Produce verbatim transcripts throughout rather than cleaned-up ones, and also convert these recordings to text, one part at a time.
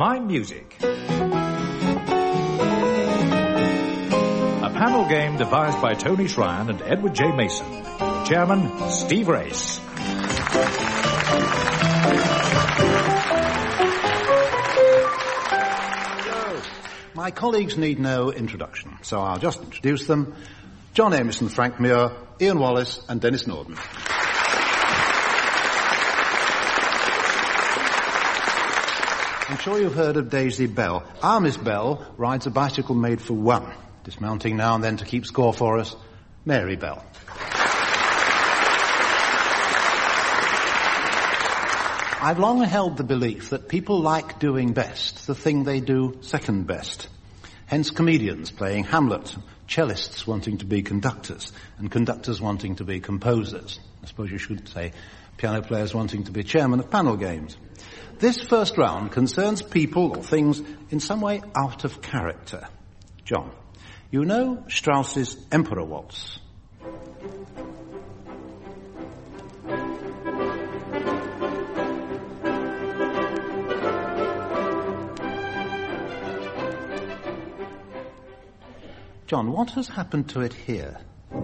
Mime Music. A panel game devised by Tony Shryan and Edward J. Mason. Chairman, Steve Race. My colleagues need no introduction, so I'll just introduce them. John Amison, Frank Muir, Ian Wallace and Dennis Norden. I'm sure you've heard of Daisy Bell. Our Miss Bell rides a bicycle made for one, dismounting now and then to keep score for us, Mary Bell. I've long held the belief that people like doing best the thing they do second best. Hence comedians playing Hamlet, cellists wanting to be conductors, and conductors wanting to be composers. I suppose you should say piano players wanting to be chairman of panel games. This first round concerns people or things in some way out of character. John, you know Strauss's Emperor Waltz? John, what has happened to it here?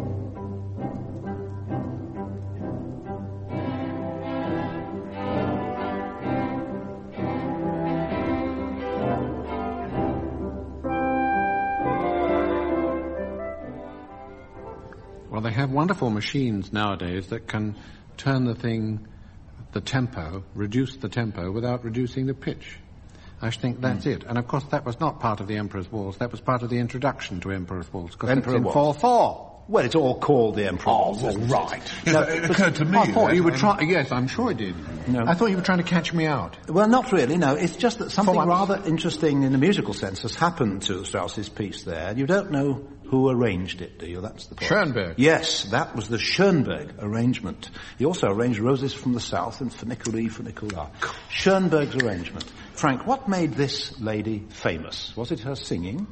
Well, they have wonderful machines nowadays that can turn the thing, the tempo, reduce the tempo without reducing the pitch. I think that's mm. it. And of course that was not part of the Emperor's Waltz. That was part of the introduction to Emperor's Waltz. Because it's in four four. Well, it's all called the Emperor's Waltz. Oh, well, right. Yes, no, it occurred to me. I thought you were trying... Yes, I'm sure it did. No. I thought you were trying to catch me out. Well, not really, no. It's just that something rather interesting in the musical sense has happened to Strauss's piece there. You don't know who arranged it, do you? That's the point. Schoenberg. Yes, that was the Schoenberg arrangement. He also arranged Roses from the South and Funiculi, Funicula. Schoenberg's arrangement. Frank, what made this lady famous? Was it her singing?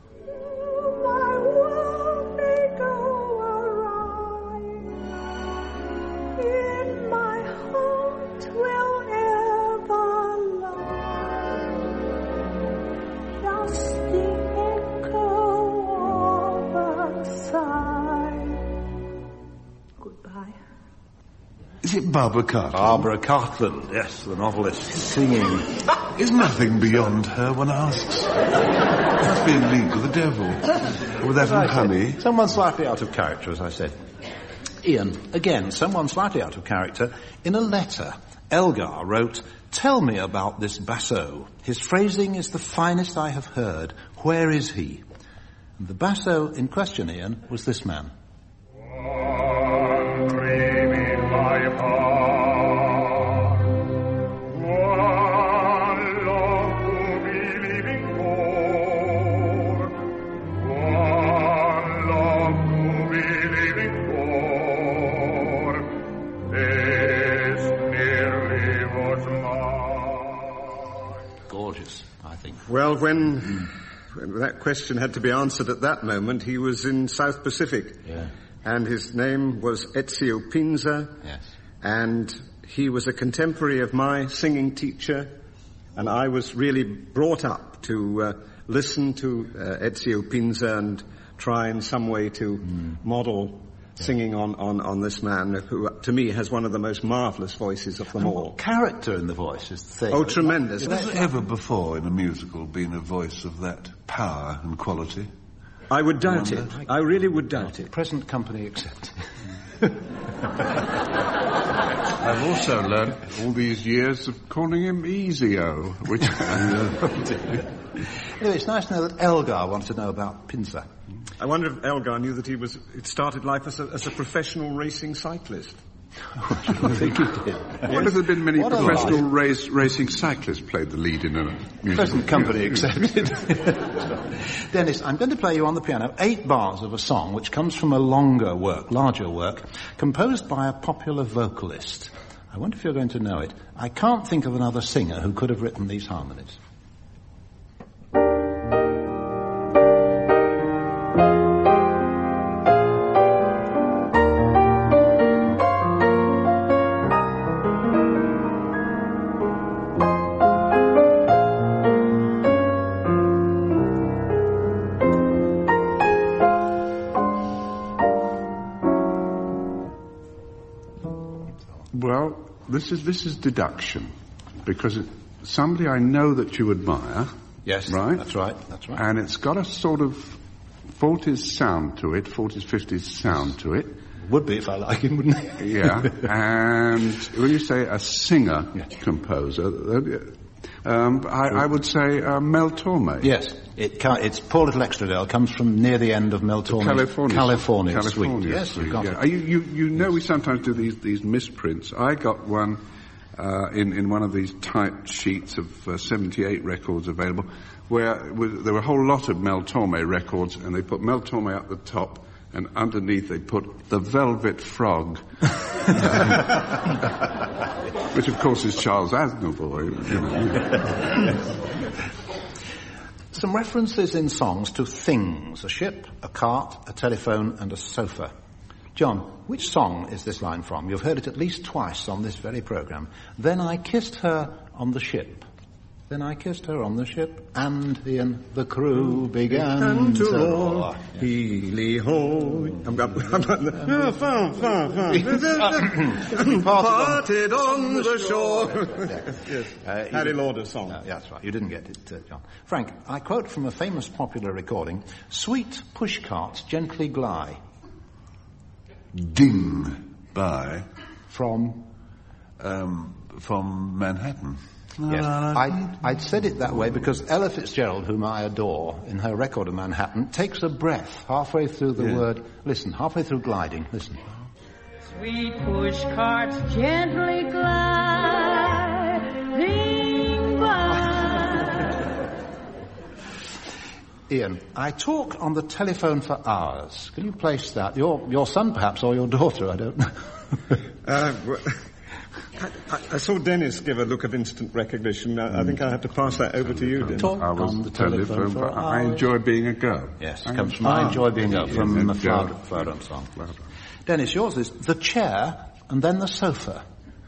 Is it Barbara Cartland? Barbara Cartland, yes, the novelist, singing. Is nothing beyond her, one asks? It must be in league with the devil. With that and honey. Someone slightly out of character, as I said. Ian, again, someone slightly out of character. In a letter, Elgar wrote, "Tell me about this basso. His phrasing is the finest I have heard. Where is he?" And the basso in question, Ian, was this man. Gorgeous, I think. Well, when, when that question had to be answered at that moment, he was in South Pacific. Yeah. And his name was Ezio Pinza. Yes. And he was a contemporary of my singing teacher. And I was really brought up to uh, listen to uh, Ezio Pinza and try in some way to mm. model singing on, on, on this man, who, to me, has one of the most marvellous voices of them and all. Character in the voice is the thing. Oh, tremendous. Has there ever before in a musical been a voice of that power and quality? I would doubt it. I really would doubt it. Present company accepted. I've also learnt all these years of calling him Ezio, which... Anyway, it's nice to know that Elgar wants to know about Pinza. I wonder if Elgar knew that he was, it started life as a, as a professional racing cyclist. I think he did. Yes. What have there been many what professional race, racing cyclists played the lead in a musical? Present company accepted. Dennis, I'm going to play you on the piano eight bars of a song which comes from a longer work, larger work, composed by a popular vocalist. I wonder if you're going to know it. I can't think of another singer who could have written these harmonies. Well, this is this is deduction, because it, somebody I know that you admire. Yes, right. That's right. That's right. And it's got a sort of forties sound to it, forties, fifties sound to it. Would be if I like him, wouldn't it? Yeah. And when you say a singer yeah. composer, um, I, I would say uh, Mel Torme. Yes. It can, it's Poor Little Extradale. Comes from near the end of Mel Torme's California, California, California Suite. Yes, Suite, you got yeah. it. You, you, you know we sometimes do these, these misprints. I got one uh, in, in one of these typed sheets of uh, seventy-eight records available, where with, there were a whole lot of Mel Torme records, and they put Mel Torme up the top, and underneath they put The Velvet Frog, which of course is Charles Aznavour. You know. Some references in songs to things: a ship, a cart, a telephone, and a sofa. John, which song is this line from? You've heard it at least twice on this very programme. Then I kissed her on the ship. Then I kissed her on the ship, and Ian, the crew began to roar. Heely-ho. I'm got, I'm got the... Oh, fun, fun, fun. Parted on the shore. Yes. Uh, Harry Lauder's song. Uh, yeah, that's right. You didn't get it, uh, John. Frank, I quote from a famous popular recording, "Sweet pushcarts gently glide." Ding by From? Um, from Manhattan. Yes. I, I'd said it that way because Ella Fitzgerald, whom I adore, in her record of Manhattan, takes a breath halfway through the yeah. word, listen, halfway through gliding, listen. Sweet push carts gently gliding by. Ian, I talk on the telephone for hours. Can you place that? Your, your son, perhaps, or your daughter, I don't know. uh, well, I, I saw Dennis give a look of instant recognition. I, I think I have to pass that over to you, Dennis. Talk I was on the telephone, telephone for I hours. enjoy being a girl. Yes, I it comes from ah, I Enjoy Being a Girl, from yeah, the girl. Flounder song. Dennis, yours is the chair and then the sofa.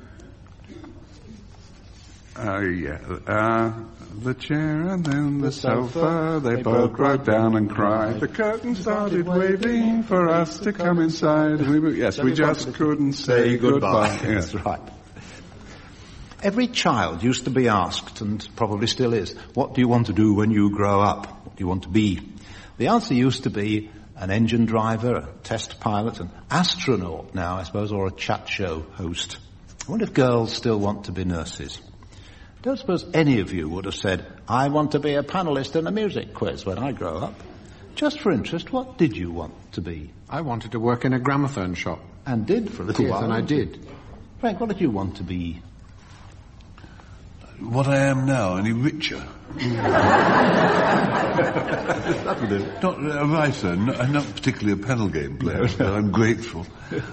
Oh, uh, yeah. Uh, the chair and then the, The sofa, sofa, they, they both both broke down and cried. cried. The curtain started waving for us to come inside. We were, yes, we just couldn't say goodbye. That's Yes. right. Every child used to be asked, and probably still is, what do you want to do when you grow up? What do you want to be? The answer used to be an engine driver, a test pilot, an astronaut now, I suppose, or a chat show host. I wonder if girls still want to be nurses. I don't suppose any of you would have said, I want to be a panellist in a music quiz when I grow up. Just for interest, what did you want to be? I wanted to work in a gramophone shop. And did for a little Yes, while. and I did. Frank, what did you want to be? what I am now, any richer. That'll do. Not a writer, not, not particularly a panel game player, but I'm grateful.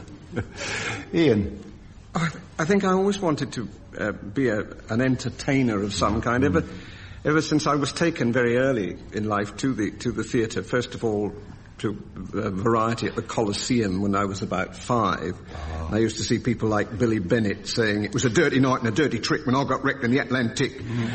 Ian? I, I think I always wanted to uh, be a, an entertainer of some kind. Ever, ever since I was taken very early in life to the to the theatre. First of all, to uh, variety at the Coliseum when I was about five. Oh. I used to see people like Billy Bennett saying it was a dirty night and a dirty trick when I got wrecked in the Atlantic. Mm.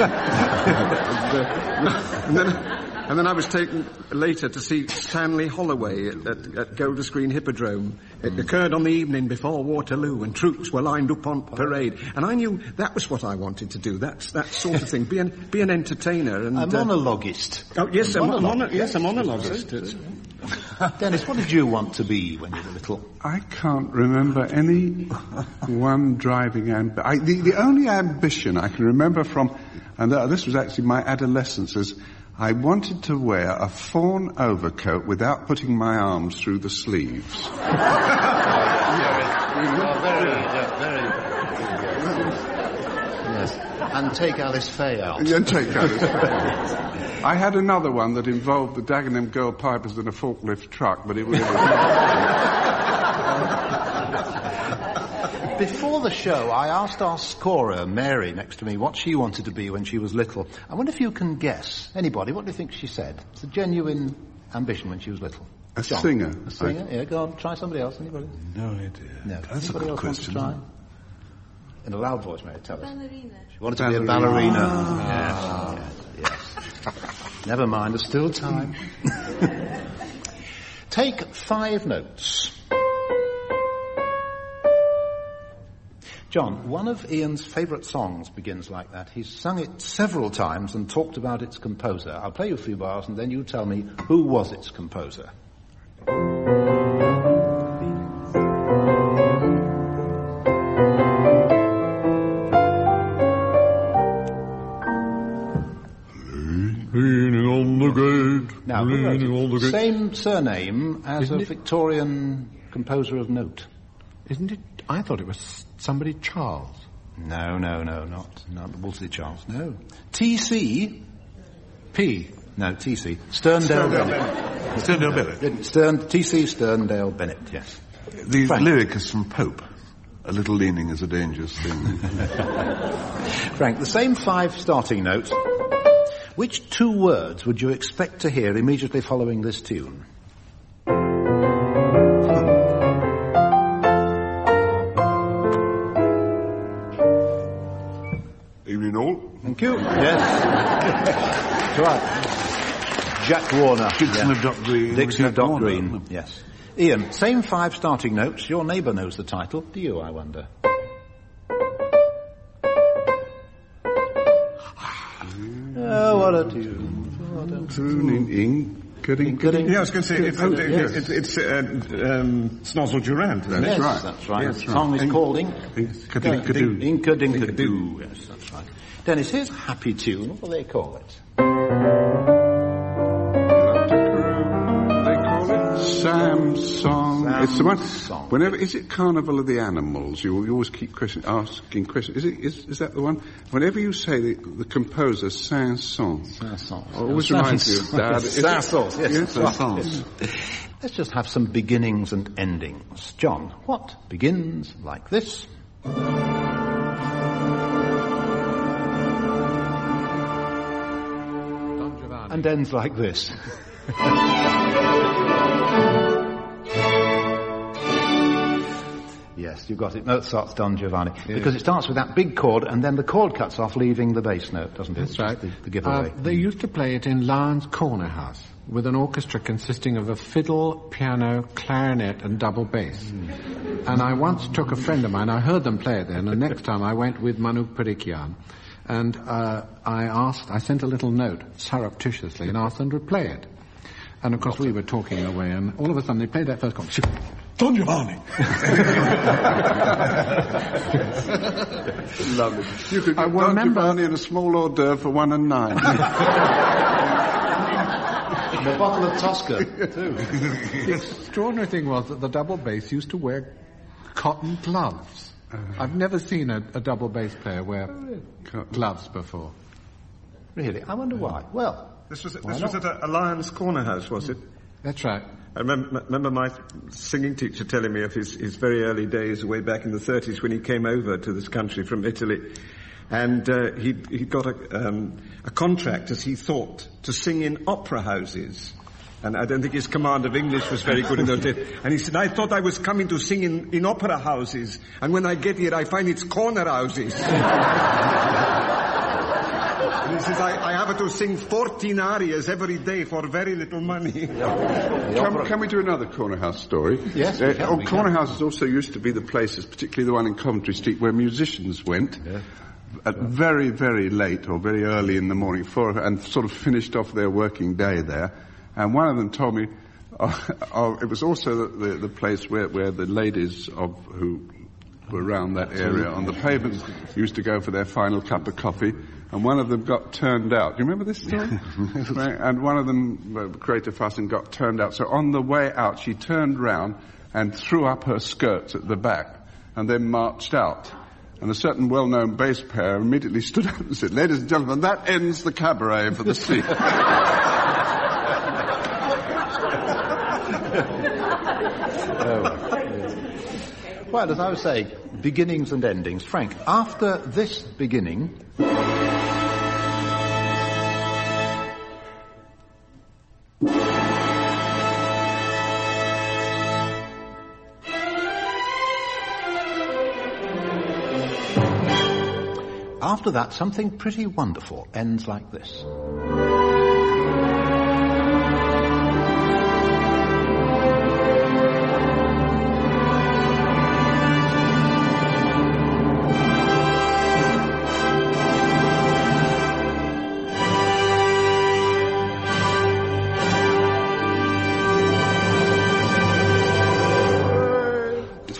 and, then, and then I was taken later to see Stanley Holloway at, at, at Golders Green Hippodrome. It mm. occurred on the evening before Waterloo and troops were lined up on parade. And I knew that was what I wanted to do, that, that sort of thing, be an, be an entertainer. And, a monologuist. Uh, oh, yes, a, a monologuist. monologuist. Yes, a monologuist. Dennis, what did you want to be when you were little? I can't remember any one driving ambition. The, the only ambition I can remember from, and uh, this was actually my adolescence, is I wanted to wear a fawn overcoat without putting my arms through the sleeves. Oh, very, yeah, very. Yes. And take Alice Faye out. Yeah, take Alice Faye. I had another one that involved the Dagenham Girl Pipers in a forklift truck, but it was... Before the show, I asked our scorer, Mary, next to me, what she wanted to be when she was little. I wonder if you can guess. Anybody, what do you think she said? It's a genuine ambition when she was little. A John. singer. A singer? Yeah, go on, try somebody else. Anybody? No idea. No. That's Anybody a good else question. Want to try? In a loud voice, Mary, tell us. Ballerina. She wanted to ballerina. be a ballerina. Ah. Yes, yes, yes. Never mind, there's still time. Take five notes. John, one of Ian's favourite songs begins like that. He's sung it several times and talked about its composer. I'll play you a few bars and then you tell me who was its composer. Leaning on the gate, Now, who wrote leaning on the it? gate. Same surname as Isn't a it- Victorian composer of note. Isn't it? I thought it was somebody Charles. No, no, no, not, not Wolsey Charles, no. T C P. No, T C Sterndale Bennett. Sterndale Bennett. Stern, T C Sterndale Bennett, yes. The Frank. lyric is from Pope. A little leaning is a dangerous thing. Frank, the same five starting notes. Which two words would you expect to hear immediately following this tune? Evening all. Thank you. Yes. That's right. Jack Warner. Dixon Yeah. of Dock Green. Dixon of Jack Dock Warner. Green. Yes. Ian, same five starting notes. Your neighbour knows the title. Do you, I wonder? Oh, what a tune. What a Tuning in, cutting, Cutting. Yeah, I was going to say, it's, Oh, uh, yes. it's, it's uh, um, Snozzle Durant. isn't it? Yes, right. that's right. Yes, the song right. is called Ink. Inkadoo. Inka Dinka Doo. Yes, that's right. Dennis, here's a happy tune. What do they call it? They call it Sam's Song. Sam's It's the one. Song. Whenever is it Carnival of the Animals? You, you always keep question, asking questions. Is it? Is, is that the one? Whenever you say the, the composer Saint-Saëns, Saint-Saëns. always reminds you of Dad. Is it? Saint-Saëns, yes. Yes, that's Saint-Saëns. right. Let's just have some beginnings and endings. John, what begins like this? Don Giovanni. And ends like this. Yes, you got it. Mozart's Don Giovanni. Because it starts with that big chord, and then the chord cuts off, leaving the bass note, doesn't it? That's right. The, the giveaway. Uh, they used to play it in Lyons Corner House with an orchestra consisting of a fiddle, piano, clarinet, and double bass. Mm. And I once took a friend of mine, I heard them play it then, and the next time I went with Manu Parikian, and uh, I asked, I sent a little note surreptitiously and asked them to play it. And of course we were talking away, and all of a sudden they played that first chord. Don Giovanni! Lovely. You could I get Don remember- Giovanni and a small hors d'oeuvre for one and nine. And a bottle of Tosca, too. The extraordinary thing was that the double bass used to wear cotton gloves. I've never seen a, a double bass player wear gloves before. Really? I wonder why. Well, This was, Why this was not? at a, a Lion's Corner House, was it? That's right. I remember, remember my singing teacher telling me of his, his very early days way back in the thirties when he came over to this country from Italy. And uh, he he got a, um, a contract, as he thought, to sing in opera houses. And I don't think his command of English was very good in those days. And he said, I thought I was coming to sing in, in opera houses. And when I get here, I find it's corner houses. And he says, I, I have to sing fourteen arias every day for very little money. Can, can we do another corner house story? Yes, we Uh, can, oh, we corner can. houses also used to be the places, particularly the one in Coventry Street, where musicians went at very, very late or very early in the morning for, and sort of finished off their working day there. And one of them told me, uh, uh, it was also the, the, the place where, where the ladies of who were around that area on the pavement used to go for their final cup of coffee. And one of them got turned out. Do you remember this story? Right, and one of them uh, created a fuss and got turned out. So on the way out, she turned round and threw up her skirts at the back and then marched out. And a certain well-known bass player immediately stood up and said, ladies and gentlemen, that ends the cabaret for the sea. well, as I was saying, beginnings and endings. Frank, after this beginning... After that, something pretty wonderful ends like this.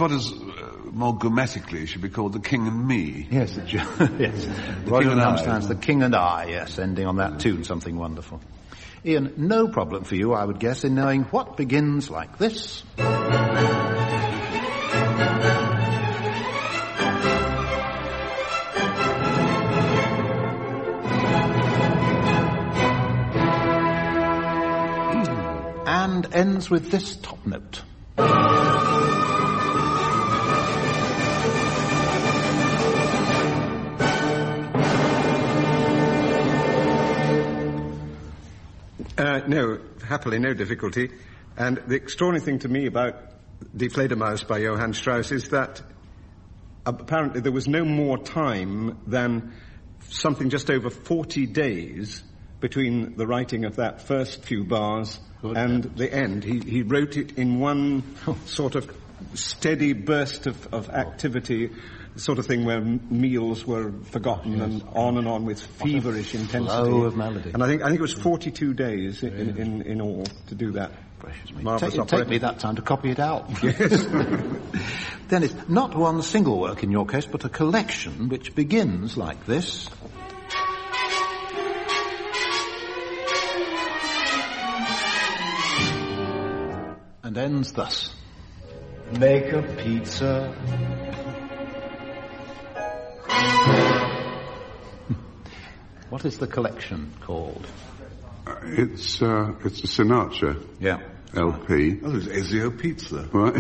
what is uh, more grammatically should be called The King and Me. Yes, the, yes. Roger King and Hammerstein's I. The King and I, yes, ending on that tune, something wonderful. Ian, no problem for you, I would guess, in knowing what begins like this. And ends with this top note. Uh, no, happily no difficulty. And the extraordinary thing to me about Die Fledermaus by Johann Strauss is that apparently there was no more time than something just over forty days between the writing of that first few bars Good and heavens. the end. He, he wrote it in one sort of steady burst of, of activity, the sort of thing where m- meals were forgotten yes. and on and on with feverish intensity. Flow of melody. And I think I think it was forty-two days in, in, in, in all to do that. Precious me. Marvellous Take, opera. take me that time to copy it out. Yes. Dennis, not one single work in your case, but a collection which begins like this. And ends thus. Make a pizza. What is the collection called? Uh, it's uh, it's a Sinatra Yeah. L P. Oh, there's Ezio Pizza. Right.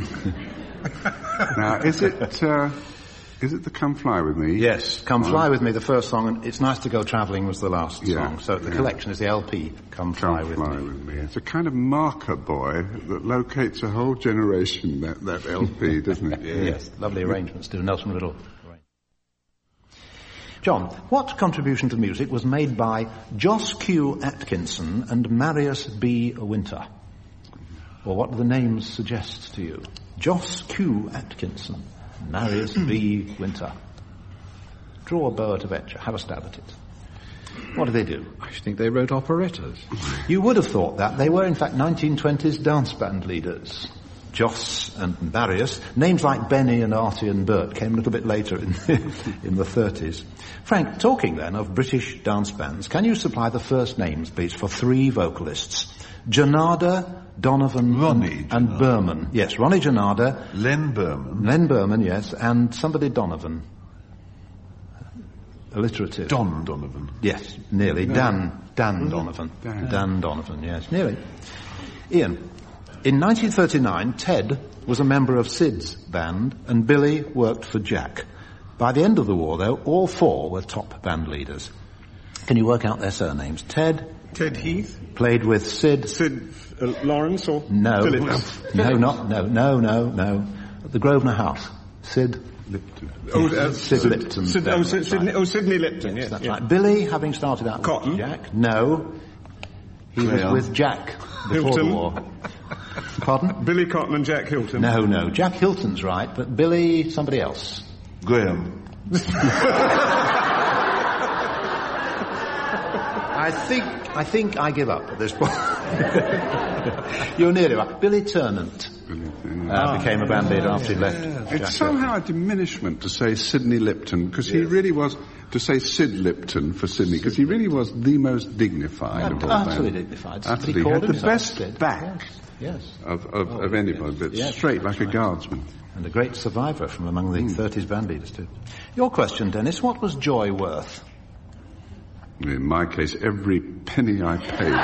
Now, is it uh, is it the Come Fly With Me? Yes, Come Fly With Me, the first song, and It's Nice to Go Travelling was the last Yeah, song. So the yeah. collection is the L P, Come Fly, Come With, Fly me. With Me. It's a kind of marker boy that locates a whole generation, that, that L P, doesn't it? Yeah. Yes, lovely arrangements too, Nelson Riddle. John, what contribution to music was made by Jos Q. Atkinson and Marius B. Winter? Or what do the names suggest to you? Jos Q. Atkinson, Marius B. Winter. Draw a bow at a venture, have a stab at it. What do they do? I think they wrote operettas. You would have thought that. They were, in fact, nineteen twenties dance band leaders. Jos and Marius. Names like Benny and Artie and Bert came a little bit later in, in the thirties. Frank, talking then of British dance bands, can you supply the first names, please, for three vocalists? Janada, Donovan Ronnie and, and Berman. Yes, Ronnie Janada. Len Berman. Len Berman, yes, and somebody Donovan. Alliterative. Don Donovan. Yes, nearly. No. Dan, Dan Donovan. Dan. Dan Donovan, yes, nearly. Ian, in nineteen thirty-nine, Ted was a member of Sid's band and Billy worked for Jack. By the end of the war, though, all four were top band leaders. Can you work out their surnames? Ted? Ted Heath? Played with Sid? Sid uh, Lawrence or No. Phillips? No, not, no, no, no, no. At the Grosvenor House. Sid? Lipton. Oh, uh, Sid Lipton. Sid, oh, Sid, Sidney, oh, Sidney Lipton, Yes, yes. that's yeah. right. Billy, having started out Cotton? with Jack. No. He Graham. was with Jack before Hilton. the war. Pardon? Billy Cotton and Jack Hilton. No, no. Jack Hilton's right, but Billy, somebody else. Graham. I think, I think I give up at this point. You're nearly right. Billy Ternant uh, became a band leader after he left. Jack It's somehow a diminishment to say Sidney Lipton, because he really was, to say Sid Lipton for Sidney, because he really was the most dignified of all Utterly them. dignified. Utterly. He He called had the himself best Sid. back Yes. yes. of, of, Oh, of anybody, but yes, straight like a right. guardsman. And a great survivor from among the Hmm. thirties band leaders too. Your question, Dennis, what was joy worth? In my case, every penny I paid.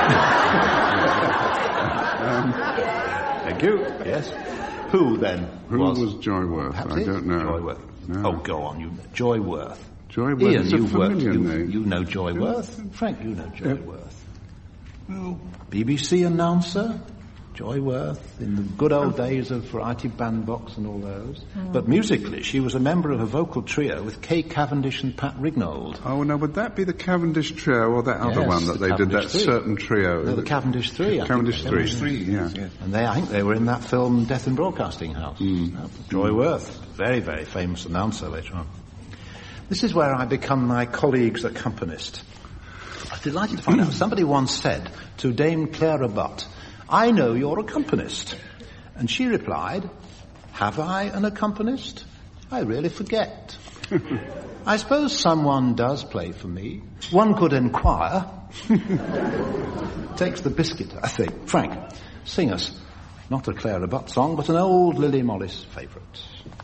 um, Thank you. Yes. Who then who was? was Joy Worth? Perhaps I it? don't know. Joy Worth. No. Oh, go on. You Joy Worth. Joy Worth Ian, is a you've worked. familiar You, name. you know Joy Worth. Frank, you know Joy Yeah. Worth. B B C announcer. Joy Worth, in the good old days of Variety Bandbox and all those. But musically, she was a member of a vocal trio with Kay Cavendish and Pat Rignold. Oh, now would that be the Cavendish Trio or that other Yes, one that the they did, that Cavendish Three. certain trio? No, the Cavendish Three. I Cavendish think. Three. Three, yeah. yes, yes. And they, I think they were in that film Death and Broadcasting House. Mm. Uh, Joy Worth, very, very famous announcer later on. This is where I become my colleague's accompanist. I was delighted to find out. Somebody once said to Dame Clara Butt, I know you're a accompanist. And she replied, Have I an accompanist? I really forget. I suppose someone does play for me. One could inquire. Takes the biscuit, I think. Frank, sing us. Not a Clara Butt song, but an old Lily Morris favourite.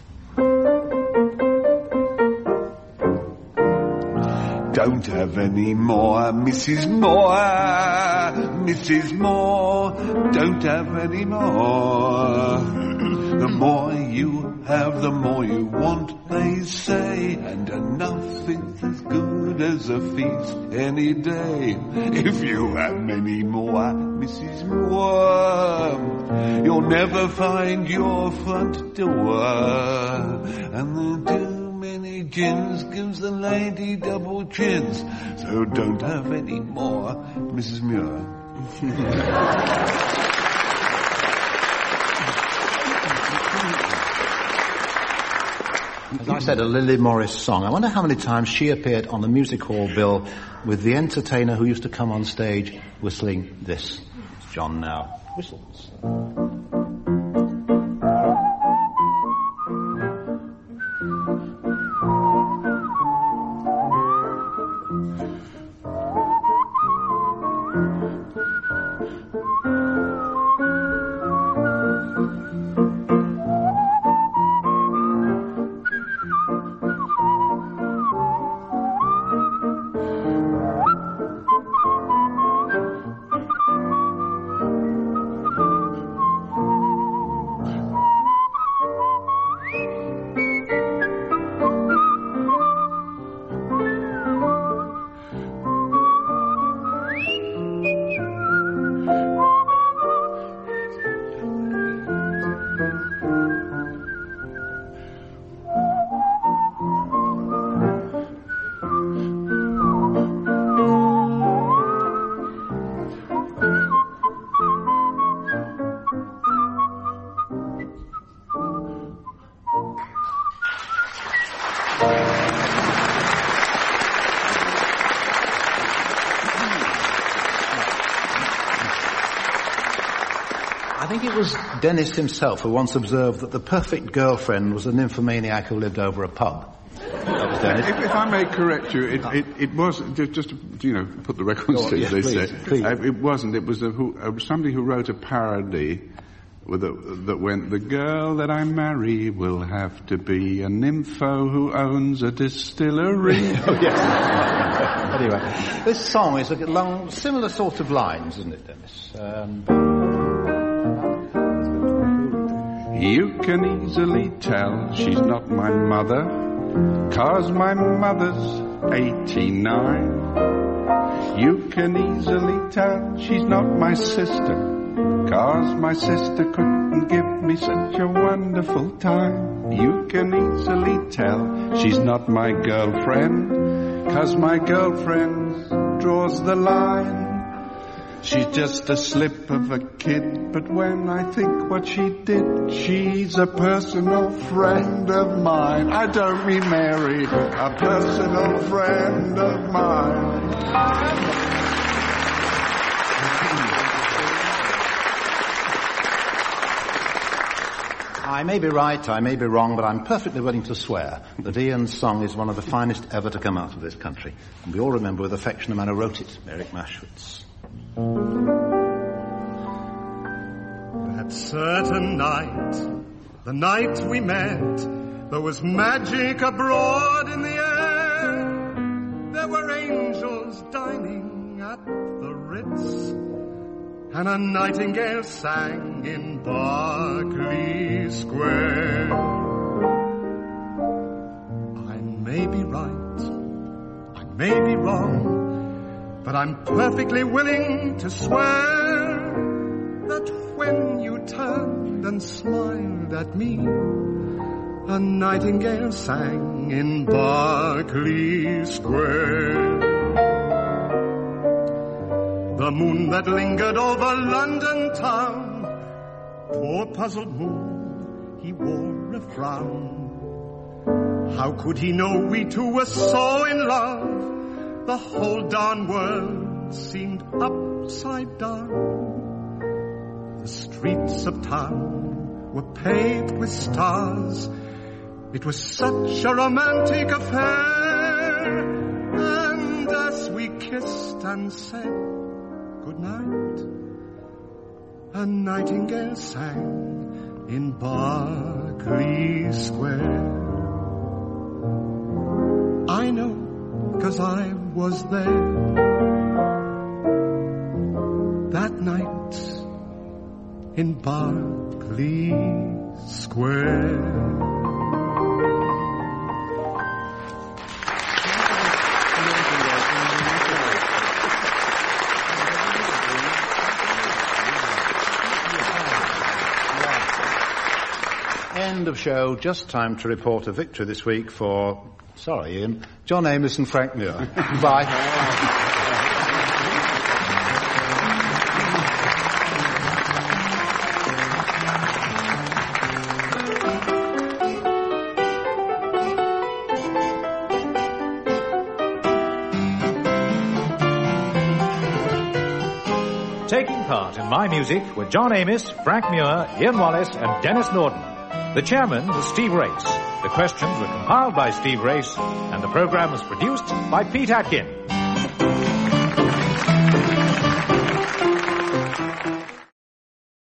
Don't have any more, Missus Moore, Missus Moore, don't have any more. The more you have, the more you want, they say, and enough is as good as a feast any day. If you have many more, Missus Moore, you'll never find your front door, and the too many gins gives the lady double chins, so don't have any more, Missus Muir. As I said, a Lily Morris song. I wonder how many times she appeared on the music hall bill with the entertainer who used to come on stage whistling this. John now whistles. I think it was Dennis himself who once observed that the perfect girlfriend was a nymphomaniac who lived over a pub. That was Dennis. If, if I may correct you, it, it, it was, just, just to, you know, put the record straight, yes, they please, say. please. Uh, it wasn't. It was a, who, uh, somebody who wrote a parody with a, that went, the girl that I marry will have to be a nympho who owns a distillery. Oh, yes. Anyway, this song is along similar sort of lines, isn't it, Dennis? Um, You can easily tell she's not my mother, 'cause my mother's eighty-nine. You can easily tell she's not my sister, 'cause my sister couldn't give me such a wonderful time. You can easily tell she's not my girlfriend, 'cause my girlfriend draws the line. She's just a slip of a kid, but when I think what she did, she's a personal friend of mine. I don't mean Mary, a personal friend of mine. I may be right, I may be wrong, but I'm perfectly willing to swear that Ian's song is one of the finest ever to come out of this country. And we all remember with affection the man who wrote it, Eric Mashwitz. That certain night, the night we met, there was magic abroad in the air. There were angels dining at the Ritz, and a nightingale sang in Berkeley Square. I may be right, I may be wrong, but I'm perfectly willing to swear that when you turned and smiled at me, a nightingale sang in Berkeley Square. The moon that lingered over London town, poor puzzled moon, he wore a frown. How could he know we two were so in love? The whole darn world seemed upside down. The streets of town were paved with stars. It was such a romantic affair. And as we kissed and said goodnight, a nightingale sang in Berkeley Square. I know, 'cause I was there that night in Berkeley Square. End of show. Just time to report a victory this week for, sorry Ian, John Amos and Frank Muir. Bye. Taking part in My Music were John Amos, Frank Muir, Ian Wallace and Dennis Norden. The chairman was Steve Race. The questions were compiled by Steve Race, and the program was produced by Pete Atkin.